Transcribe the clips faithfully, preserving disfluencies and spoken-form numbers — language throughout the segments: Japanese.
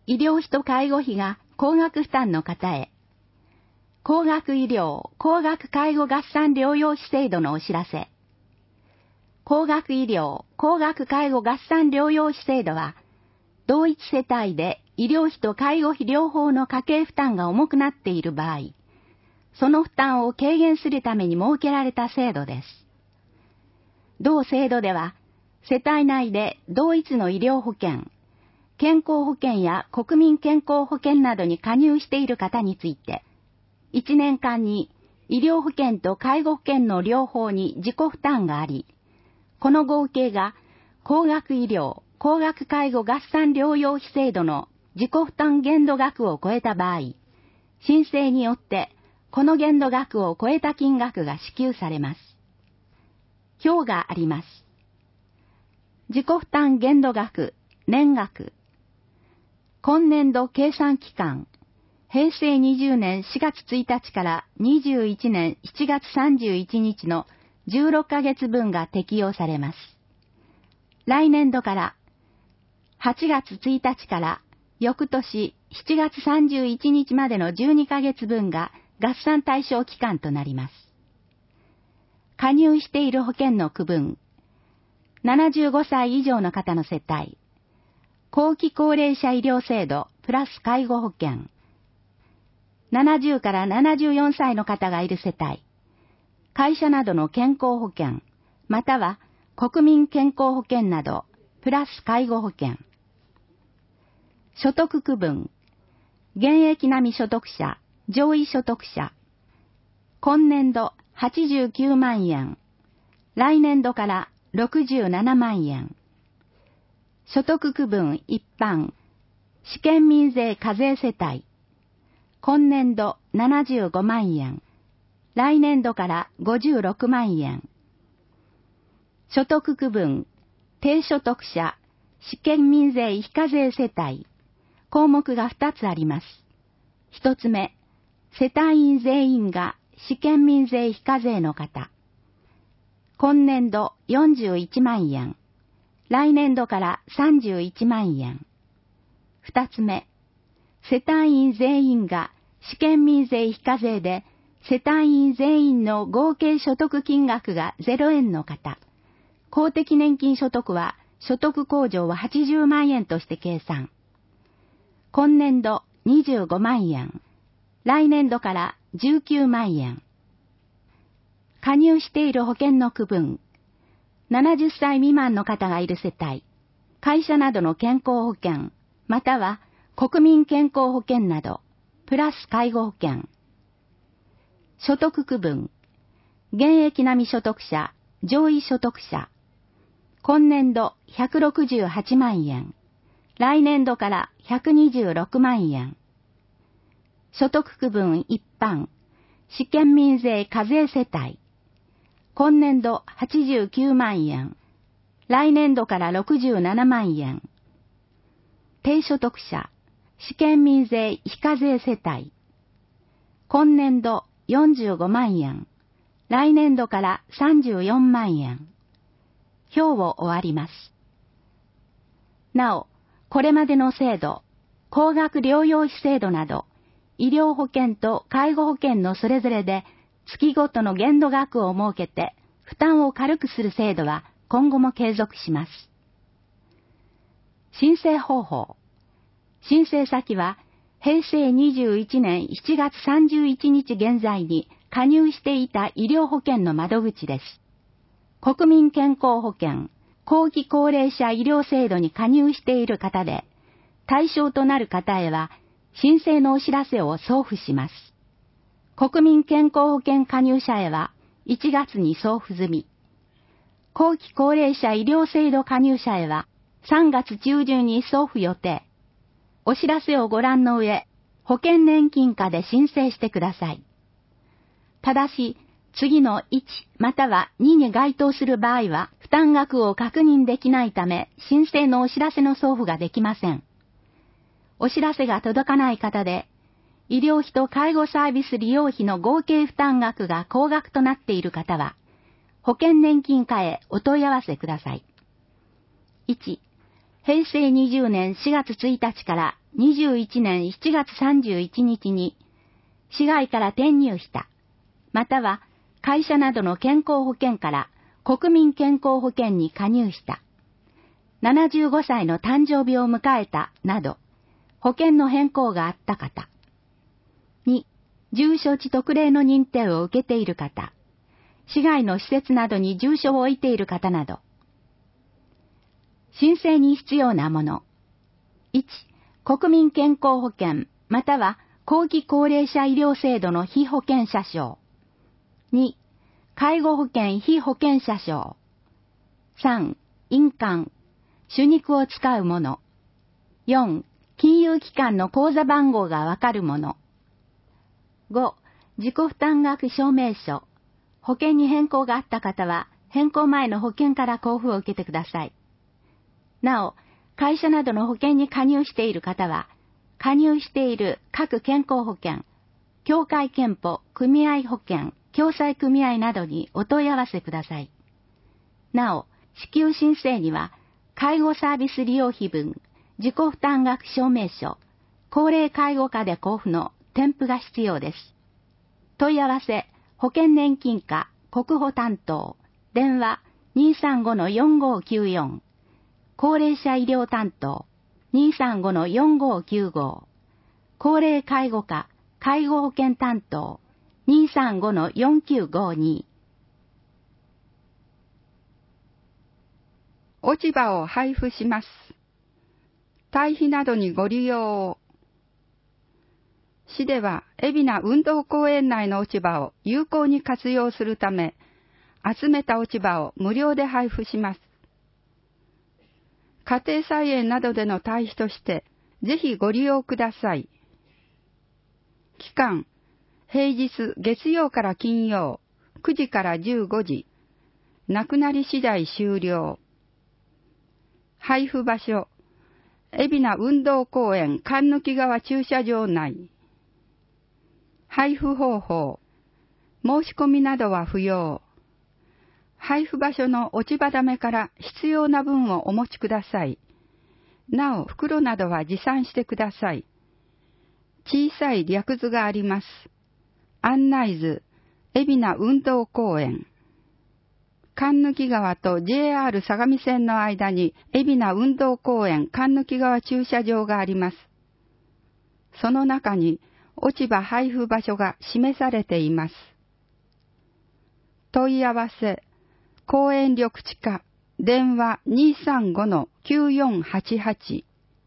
医療費と介護費が高額負担の方へ、高額医療・高額介護合算療養費制度のお知らせ。高額医療・高額介護合算療養費制度は、同一世帯で医療費と介護費両方の家計負担が重くなっている場合、その負担を軽減するために設けられた制度です。同制度では、世帯内で同一の医療保険、健康保険や国民健康保険などに加入している方について、いちねんかんに医療保険と介護保険の両方に自己負担があり、この合計が高額医療・高額介護合算療養費制度の自己負担限度額を超えた場合、申請によってこの限度額を超えた金額が支給されます。表があります。自己負担限度額、年額。今年度計算期間、へいせいにじゅうねんしがつついたちからにじゅういちねんしちがつさんじゅういちにちのじゅうろっかげつぶんが適用されます。来年度からはちがつついたちから翌年しちがつさんじゅういちにちまでのじゅうにかげつぶんが合算対象期間となります。加入している保険の区分、ななじゅうごさい以上の方の世帯、後期高齢者医療制度プラス介護保険、ななじゅうからななじゅうよんさいの方がいる世帯、会社などの健康保険、または国民健康保険など、プラス介護保険。所得区分、現役並み所得者、上位所得者。今年度はちじゅうきゅうまんえん、来年度からろくじゅうななまんえん。所得区分一般、試験民税課税世帯。今年度ななじゅうごまんえん、来年度からごじゅうろくまんえん。所得区分、低所得者、試験民税非課税世帯。項目がふたつあります。一つ目、世帯員全員が試験民税非課税の方。今年度よんじゅういちまんえん、来年度からさんじゅういちまんえん。二つ目、世帯員全員が試験民税非課税で、世帯員全員の合計所得金額がゼロえんの方。公的年金所得は所得控除ははちじゅうまんえんとして計算。今年度にじゅうごまんえん、来年度からじゅうきゅうまんえん。加入している保険の区分、ななじゅっさい未満の方がいる世帯、会社などの健康保険、または国民健康保険など、プラス介護保険。所得区分、現役並み所得者、上位所得者。今年度ひゃくろくじゅうはちまんえん、来年度からひゃくにじゅうろくまんえん。所得区分一般、試験民税課税世帯。今年度はちじゅうきゅうまんえん、来年度からろくじゅうななまんえん。低所得者、試験民税非課税世帯。今年度よんじゅうごまんえん、来年度からさんじゅうよんまんえん。表を終わります。なお、これまでの制度、高額療養費制度など、医療保険と介護保険のそれぞれで月ごとの限度額を設けて負担を軽くする制度は今後も継続します。申請方法。申請先はへいせいにじゅういちねんしちがつさんじゅういちにち現在に加入していた医療保険の窓口です。国民健康保険、後期高齢者医療制度に加入している方で、対象となる方へは申請のお知らせを送付します。国民健康保険加入者へはいちがつに送付済み。後期高齢者医療制度加入者へはさんがつちゅうじゅんに送付予定。お知らせをご覧の上、保険年金課で申請してください。ただし、次のいちまたはにに該当する場合は負担額を確認できないため申請のお知らせの送付ができません。お知らせが届かない方で、医療費と介護サービス利用費の合計負担額が高額となっている方は、保険年金課へお問い合わせください。いち、へいせいにじゅうねんしがつついたちからにじゅういちねんしちがつさんじゅういちにちに市外から転入した、または会社などの健康保険から国民健康保険に加入した、ななじゅうごさいの誕生日を迎えたなど、保険の変更があった方。に、住所地特例の認定を受けている方、市外の施設などに住所を置いている方など。申請に必要なもの。いち、国民健康保険または後期高齢者医療制度の被保険者証。に、介護保険被保険者証。さん、印鑑、手肉を使うもの。よん、金融機関の口座番号がわかるもの。ご、自己負担額証明書。保険に変更があった方は、変更前の保険から交付を受けてください。なお、会社などの保険に加入している方は、加入している各健康保険、協会憲法、組合保険、共済組合などにお問い合わせください。なお、支給申請には、介護サービス利用費分、自己負担額証明書、高齢介護課で交付の添付が必要です。問い合わせ、保険年金課、国保担当、電話 にーさんごのよんごーきゅうよん、高齢者医療担当 にーさんごのよんごーきゅうご、高齢介護課、介護保険担当 にーさんごのよんきゅうごに。 落ち葉を配布します。堆肥などにご利用を。市では、海老名運動公園内の落ち葉を有効に活用するため、集めた落ち葉を無料で配布します。家庭菜園などでの堆肥として、ぜひご利用ください。期間、平日月曜から金曜、くじからじゅうごじ、なくなり次第終了。配布場所、海老名運動公園神貫川駐車場内。配布方法、申し込みなどは不要。配布場所の落ち葉だめから必要な分をお持ちください。なお、袋などは持参してください。小さい略図があります。案内図、海老名運動公園。神貫川と ジェイアール 相模線の間に海老名運動公園神貫川駐車場があります。その中に落ち葉配布場所が示されています。問い合わせ、公園緑地課、電話 にーさんごのきゅうよんはちはち。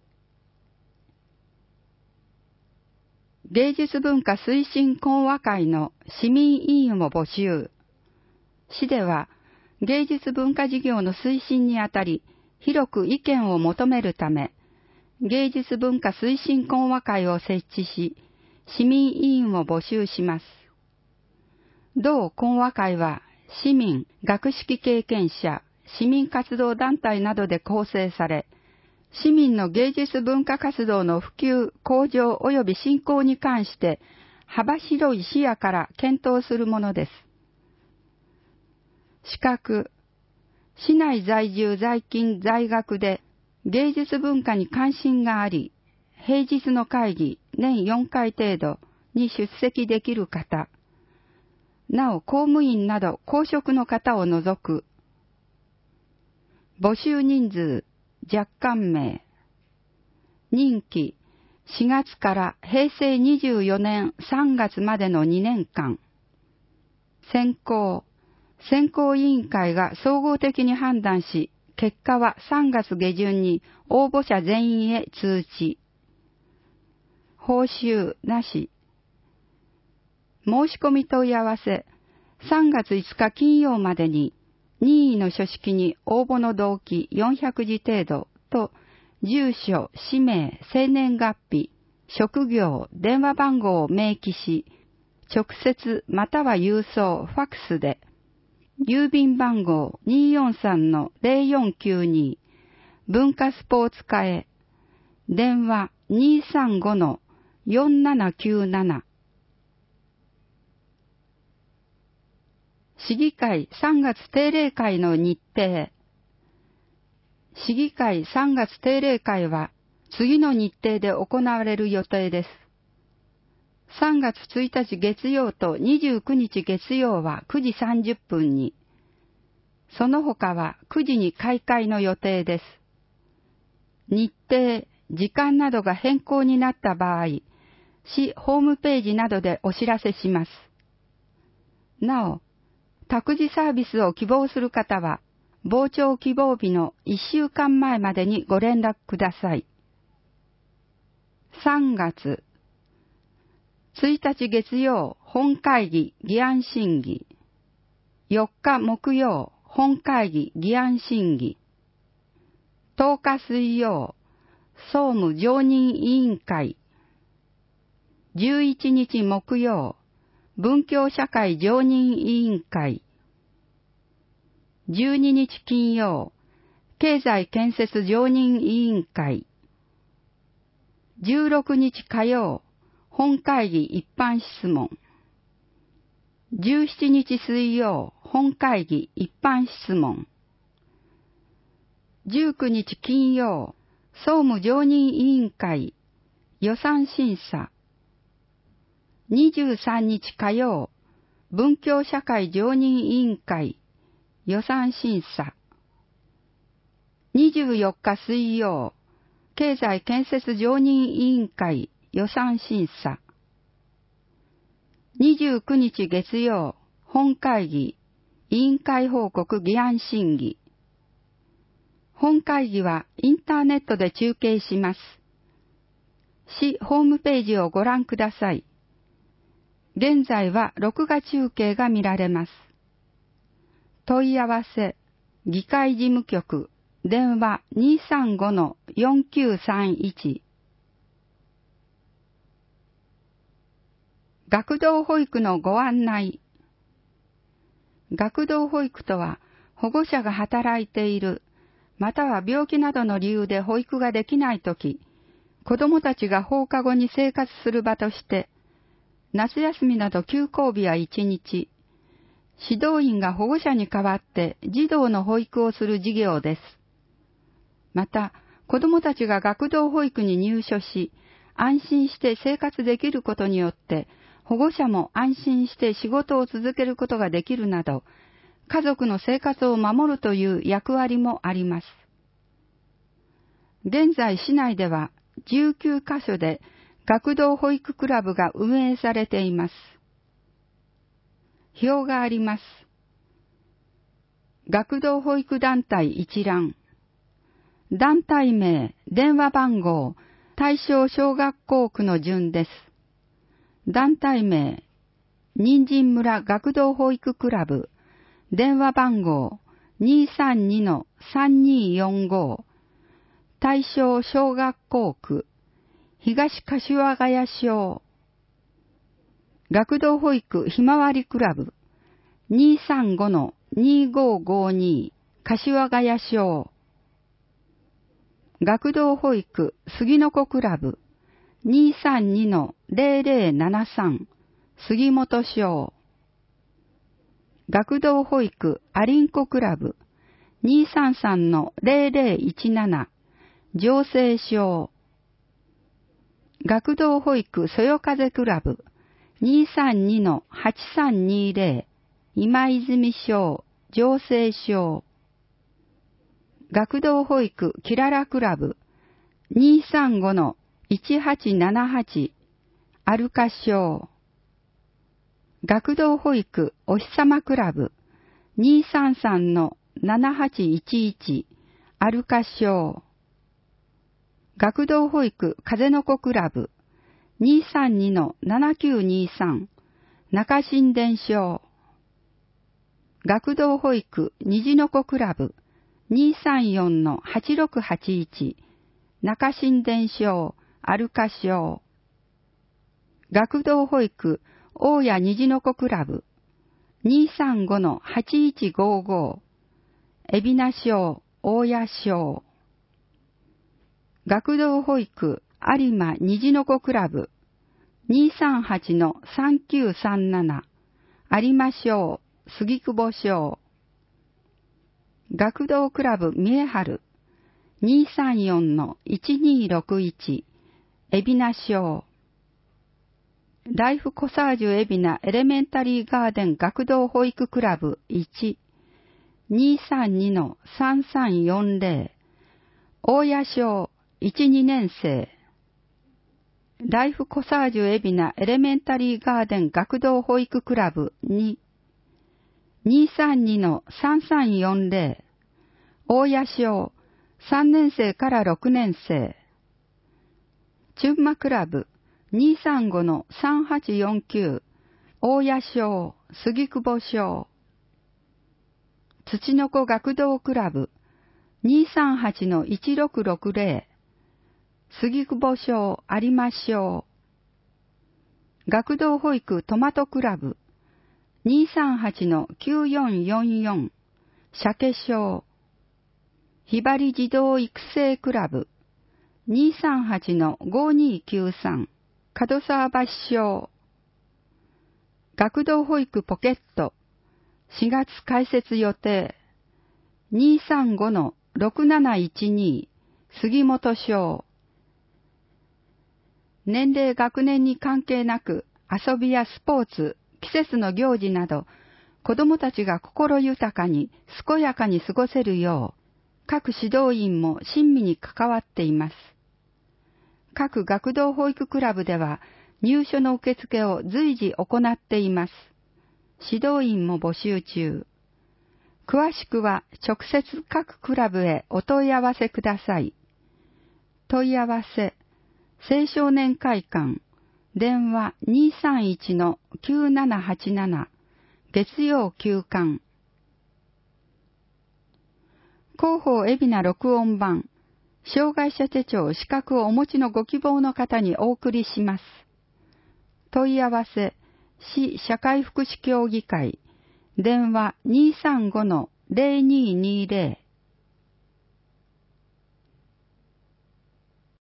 芸術文化推進講和会の市民委員を募集。市では芸術文化事業の推進にあたり、広く意見を求めるため、芸術文化推進講和会を設置し、市民委員を募集します。同講和会は、市民、学識経験者、市民活動団体などで構成され、市民の芸術文化活動の普及、向上及び振興に関して幅広い視野から検討するものです。資格、市内在住在勤在学で芸術文化に関心があり、平日の会議年よんかい程度に出席できる方、なお公務員など公職の方を除く。募集人数、若干名。任期、しがつからへいせいにじゅうよねんさんがつまでのにねんかん。選考、選考委員会が総合的に判断し、結果はさんがつげじゅんに応募者全員へ通知。報酬なし。申し込み問い合わせ、さんがついつか金曜までに、任意の書式に応募の動機よんひゃくじ程度と、住所、氏名、生年月日、職業、電話番号を明記し、直接または郵送、ファックスで、郵便番号 にーよんさんのぜろよんきゅうに、文化スポーツ課へ、電話 にーさんごのよんななきゅうなな。市議会さんがつ定例会の日程。市議会さんがつ定例会は次の日程で行われる予定です。さんがつついたち月曜とにじゅうくにち月曜はくじさんじゅっぷんに、その他はくじに開会の予定です。日程、時間などが変更になった場合、市ホームページなどでお知らせします。なお、託児サービスを希望する方は、傍聴希望日のいっしゅうかんまえまでにご連絡ください。さんがつついたち月曜本会議議案審議、よっか木曜本会議議案審議、とおか水曜総務常任委員会、じゅういちにち木曜文教社会常任委員会、じゅうににち金曜経済建設常任委員会、じゅうろくにち火曜本会議一般質問、じゅうしちにち水曜本会議一般質問、じゅうくにち金曜総務常任委員会予算審査、にじゅうさんにち火曜文教社会常任委員会予算審査、にじゅうよっか水曜経済建設常任委員会予算審査、にじゅうくにち月曜本会議委員会報告議案審議。本会議はインターネットで中継します。市ホームページをご覧ください。現在は録画中継が見られます。問い合わせ、議会事務局、電話 にーさんごのよんきゅうさんいち。学童保育のご案内。学童保育とは、保護者が働いている、または病気などの理由で保育ができないとき、子どもたちが放課後に生活する場として、夏休みなど休校日はいちにち、指導員が保護者に代わって児童の保育をする事業です。また、子どもたちが学童保育に入所し、安心して生活できることによって、保護者も安心して仕事を続けることができるなど、家族の生活を守るという役割もあります。現在市内ではじゅうきゅうかしょで学童保育クラブが運営されています。表があります。学童保育団体一覧。団体名、電話番号、対象小学校区の順です。団体名、人参村学童保育クラブ、電話番号 にーさんにのさんにーよんご、対象小学校区、東柏ヶ谷町。学童保育ひまわりクラブ、にーさんごのにーごーごーに、柏ヶ谷町。学童保育杉の子クラブ、にーさんにのぜろぜろななさん、杉本町。学童保育ありんこクラブ、にーさんさんのぜろぜろいちなな、城西町。学童保育そよ風クラブ、にーさんにのはちさんにぜろ、今泉町、城西町。学童保育きららクラブ、にーさんごのいちはちななはち、アルカ町。学童保育おひさまクラブ、にーさんさんのななはちいちいち、アルカ町。学童保育風の子クラブ、にーさんにのななきゅうにさん、中新田町。学童保育虹の子クラブ、にーさんよんのはちろくはちいち、中新田町、アルカ町。学童保育大谷虹の子クラブ、にーさんごのはちいちごーご、海老名町、大谷町。学童保育有馬虹の子クラブ、にーさんはちのさんきゅうさんなな、有馬町、杉久保町。学童クラブ三重春、 にさんよんのいちにろくいち、海老名小。ライフコサージュ海老名エレメンタリーガーデン学童保育クラブいち、にさんにのさんさんよんぜろ、大谷小いち、にねん生。ライフコサージュ海老名エレメンタリーガーデン学童保育クラブに、にさんにのさんさんよんぜろ、大谷小さんねん生からろくねん生。チュンマクラブにさんごのさんはちよんきゅう、大谷小、杉久保小。土の子学童クラブにさんはちのいちろくろくぜろ、杉久保小、有馬小。学童保育トマトクラブにさんはちのきゅうよんよんよん、鮭小。ひばり児童育成クラブにさんはちのごにきゅうさん、門沢橋小。学童保育ポケットしがつ開設予定にさんごのろくなないちに、杉本小。年齢学年に関係なく遊びやスポーツ、季節の行事など子どもたちが心豊かに健やかに過ごせるよう各指導員も親身に関わっています。各学童保育クラブでは入所の受付を随時行っています。指導員も募集中。詳しくは直接各クラブへお問い合わせください。問い合わせ、青少年会館、電話 にさんいちのきゅうななはちなな、月曜休館。広報海老名録音版、障害者手帳資格をお持ちのご希望の方にお送りします。問い合わせ、市社会福祉協議会、電話 にさんごのぜろににぜろ、